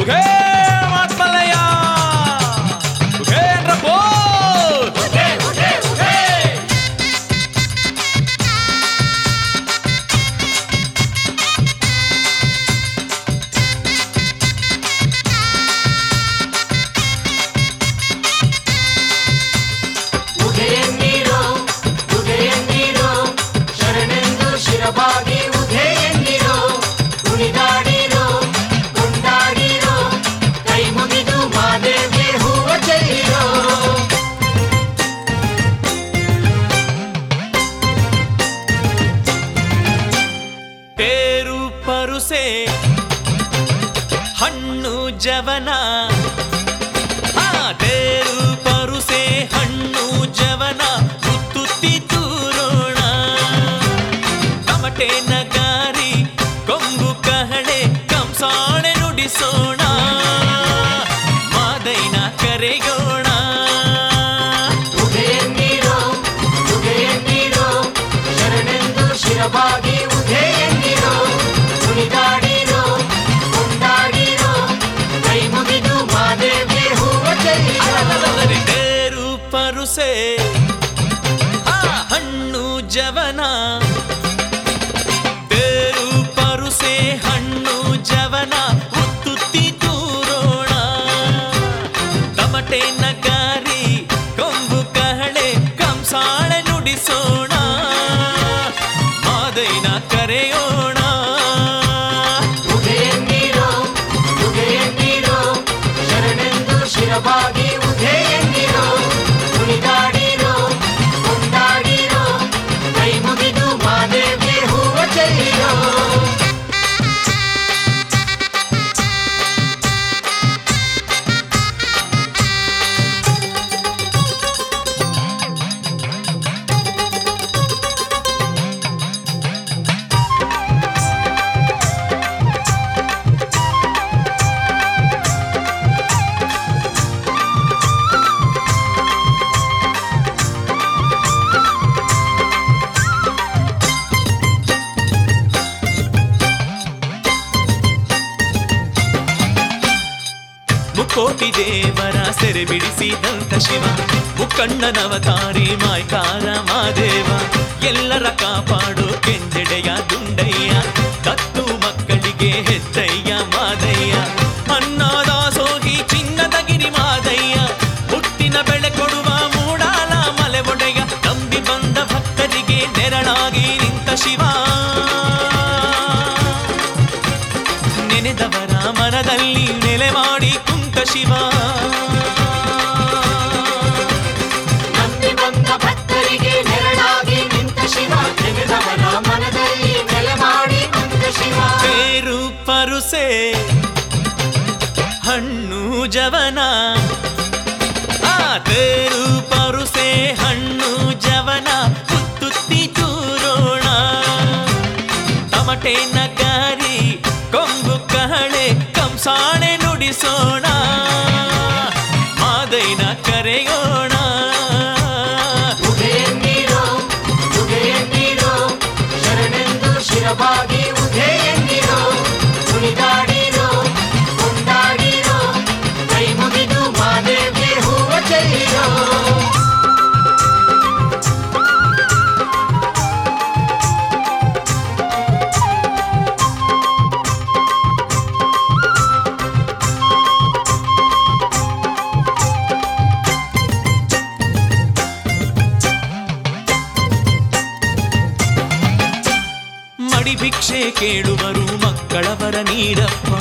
ಉಘೇ ಮಾತ್ಮಲ್ಲಯ್ಯ ಉಘೇಂದ್ರ ಬೋಲ್ ಉಘೇ ಉಘೇ ಉಘೇ ಶಿರಬಾಗಿ ಉಧೆ ಎನ್ನಿರೋ ಕುಣಿದಾಡಿರೋ ಕೊಂಡಾಡಿರೋ ಕೈ ಮುಗಿದು ಮಾದೇವಿಗೆ ಹೂವ ಚೆಲ್ಲಿರೋ ತೇರು ಪರುಸೆ ಹಣ್ಣು ಜವನ ತೇರು ಪರುಸೆ ಹಣ್ಣು ಜವನ ತುತ್ತಿ ತೂರೋಣ ತಮಟೆ ನಗಾರಿ ಕೊಂಬು ಕಹಳೆ ಕಂಸಾಣೆ ನುಡಿಸೋಣ ಮಾದೈನ ಕರೆಗೋಣ ಉಧೆ ಎನ್ನಿರೋ ಶರಣೆಂದು ಶಿರಬಾಗಿ ಉಧೆ ಎನ್ನಿರೋ ಕುಣಿದಾಡಿರೋ ಕೊಂಡಾಡಿರೋ ಕೈ ಮುಗಿದು ಮಾದೇವಿಗೆ ಹೂವ ಚೆಲ್ಲಿರೋ ತೇರು ಪರುಸೆ ಹಣ್ಣು ಜವನ ತೇರು ಪರುಸೆ ಹಣ್ಣು ಜವನ ತುತ್ತಿ ತೂರೋಣ ತಮಟೆ ನಗಾರಿ ಕೊಂಬು ಕಹಳೆ ಕಂಸಾಳೆ ನುಡಿಸೋಣ ಮಾದೈನ ಕರೆಯೋಣ ಉಧೆ ಎನ್ನಿರೋ ಶರಣೆಂದು ಶಿರಬಾಗಿ ಉಧೆ ಎನ್ನಿರೋ ಕುಣಿದಾಡಿರೋ ಕೊಂಡಾಡಿರೋ ಕೈ ಮುಗಿದು ಮಾದೇವಿಗೆ ಹೂವ ಚೆಲ್ಲಿರೋ ಮುಕ್ಕೋಟಿ ದೇವರ ಸೆರೆ ಬಿಡಿಸಿದಂತ ಶಿವ ಮುಕ್ಕಣ್ಣನವತಾರಿ ಮಾಯ್ಕಾರ ಮಾದೇವ ಎಲ್ಲರ ಕಾಪಾಡು ಕೆಂಜಡೆಯ ದುಂಡಯ್ಯ ಕತ್ತು ಮಕ್ಕಳಿಗೆ ಹೆತ್ತಯ್ಯ ಮಾದಯ್ಯ ಅನ್ನದಾಸೋಹಿ ಚಿನ್ನದ ಗಿರಿ ಮಾದಯ್ಯ ಹುಟ್ಟಿನ ಬೆಳೆ ಕೊಡುವ ಮೂಡಾಲ ಮಲೆ ಒಡೆಯ ನಂಬಿ ಬಂದ ಭಕ್ತರಿಗೆ ನೆರಳಾಗಿ ನಿಂತ ಶಿವ ನೆನೆದವರ ಮನದಲ್ಲಿ ನೆಲೆ ಮಾಡಿ ಕುಂತ ಶಿವ ನಂಬಿ ಬಂದ ಭಕ್ತರಿಗೆ ನೆರಳಾಗಿ ನಿಂತ ಶಿವ ನೆನೆದವರ ಮನದಲ್ಲಿ ನೆಲೆ ಮಾಡಿ ಕುಂತ ಶಿವ ತೇರು ಪರುಸೆ ಹಣ್ಣು ಜವನ ತೇರು ಪರುಸೆ ಹಣ್ಣು ಜವನ ತುತ್ತಿ ತೂರೋಣ ತಮಟೆ ನಗಾರಿ ಕೊಂಬು ಕಹಳೆ ಕಂಸಾಣೆ ನುಡಿಸೋಣ ಮಾದೈನ ಕರೆಯೋಣ ಉಧೆ ಎನ್ನಿರೋ ಶರಣೆಂದು ಶಿರಬಾಗಿ ಉಧೆ ಎನ್ನಿರೋ ಕುಣಿದಾಡಿರೋ ಕೊಂಡಾಡಿರೋ ಕೈ ಮುಗಿದು ಮಾದೇವಿಗೆ ಹೂವ ಚೆಲ್ಲಿರೋ ಮಡಿ ಭಿಕ್ಷೆ ಕೇಳುವರು ಮಕ್ಕಳವರ ನೀರಪ್ಪ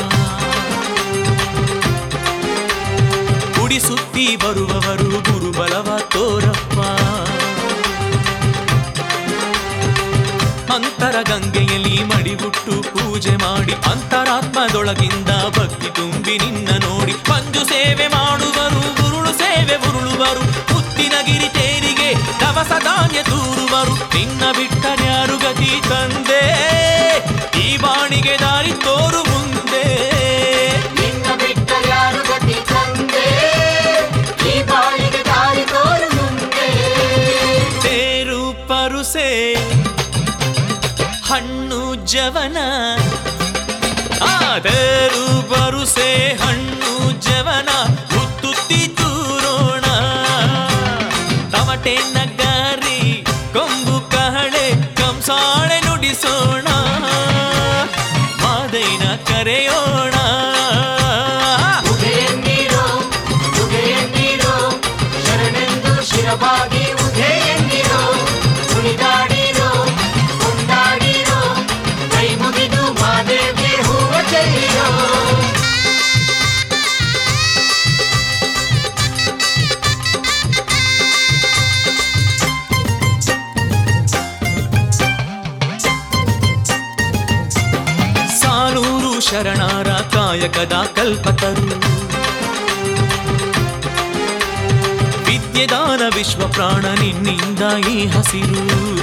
ಗುಡಿಸುತ್ತಿ ಬರುವವರು ಗುರುಬಲವ ತೋರಪ್ಪ ಅಂತರ ಗಂಗೆಯಲ್ಲಿ ಮಡಿಗುಟ್ಟು ಪೂಜೆ ಮಾಡಿ ಅಂತರಾತ್ಮದೊಳಗಿಂದ ಭಕ್ತಿ ತುಂಬಿ ನಿನ್ನ ನೋಡಿ ಮಂಜು ಸೇವೆ ಮಾಡುವರು ಗುರುಳು ಸೇವೆ ಉರುಳುವರು ಮುತ್ತಿನ ಗಿರಿ ತೇರಿಗೆ ದವಸ ಧಾನ್ಯ ತೂರುವರು ನಿನ್ನ ಬಿಟ್ಟರ್ಯಾರು ಗತಿ ತಂದೆ ಈ ಬಾಣಿಗೆ ದಾರಿ ತೋರು ಮುಂದೆ ನಿನ್ನ ಬಿಟ್ಟರ್ಯಾರು ಗತಿ ತಂದೆ ಈ ಬಾಳಿಗೆ ದಾರಿ ತೋರು ಮುಂದೆ ತೇರು ಪರುಸೆ ಹಣ್ಣು ಜವನ ತೇರು ಪರುಸೆ ಹಣ್ಣು ಕರೆಯೋಣ. ಉದೆಯನ್ನಿರೋ ಉದೆಯನ್ನಿರೋ ಶರಣೆಂದು ಶಿರಬಾಗಿ ಉದೆಯನ್ನಿರೋ ಕುಣಿದಾಡಿರೋ ಕೊಂಡಾಡಿರೋ ಕೈ ಮುಗಿದು ಮಾದೇವಿಗೆ ಹೂವ ಚೆಲ್ಲಿರೋ. ಸಾಲೂರು ಶರಣರ ಕಾಯಕದ ಕಲ್ಪತರು, ವಿದ್ಯೆದಾನ ವಿಶ್ವ ಪ್ರಾಣ ನಿನ್ನಿಂದ ಈ ಹಸಿರು.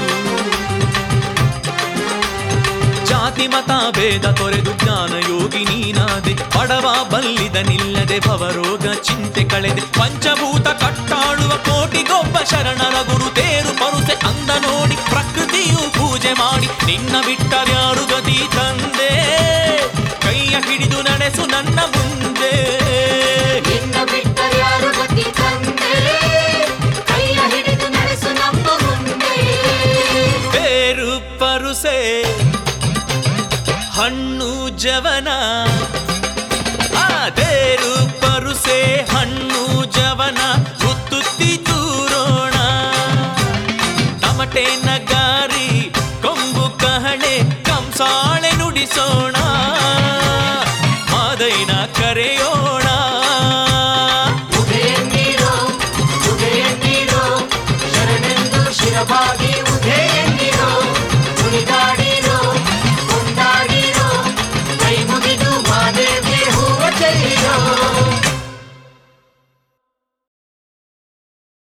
ಜಾತಿ ಮತ ಭೇದ ತೊರೆದು ಜ್ಞಾನ ಯೋಗಿ ನೀನಾದೆ, ಬಡವ ಬಲ್ಲಿದ ನಿಲ್ಲದೆ ಭವರೋಗ ಚಿಂತೆ ಕಳೆದೆ. ಪಂಚಭೂತ ಕಟ್ಟಾಳುವ ಕೋಟಿಗೊಬ್ಬ ಶರಣರ ಗುರು ತೇರು ಪರುಸೆ ಅಂದ ನೋಡಿ ಪ್ರಕೃತಿಯು ಪೂಜೆ ಮಾಡಿ ನಿನ್ನ ಬಿಟ್ಟರ್ಯಾರು ಗತಿ ತಂದೆ. ಕೈಯ ಹಿಡಿದು ನಡೆಸು ನನ್ನ ಮುಂದೆ, ನಿನ್ನ ಬಿಟ್ಟರ್ಯಾರು ಗತಿ ತಂದೆ, ಕೈಯ ಹಿಡಿದು ನಡೆಸು ನಮ್ಮ ಮುಂದೆ. ಬೇರು ಪರುಸೆ ಹಣ್ಣು ಜವನ, ಬೇರು ಪರುಸೆ ಹಣ್ಣು ಜವನ ಉತ್ತುತ್ತಿ ತೂರೋಣ. ತಮಟೆ ನಗಾರಿ ಕೊಂಬು ಕಹಳೆ ಕಂಸಾಳೆ ನುಡಿಸೋಣ, ಮಾದೈನ ಕರೆಯೋಣ. ಉದೆಯನ್ನಿರೋ ಉದೆಯನ್ನಿರೋ ಶರಣೆಂದು ಶಿರಬಾಗಿ ಉದೆಯನ್ನಿರೋ ಕುಣಿದಾಡಿರೋ ಕೊಂಡಾಡಿರೋ ಕೈ ಮುಗಿದು ಮಾದೇವಿಗೆ ಹೂವ ಚೆಲ್ಲಿರೋ.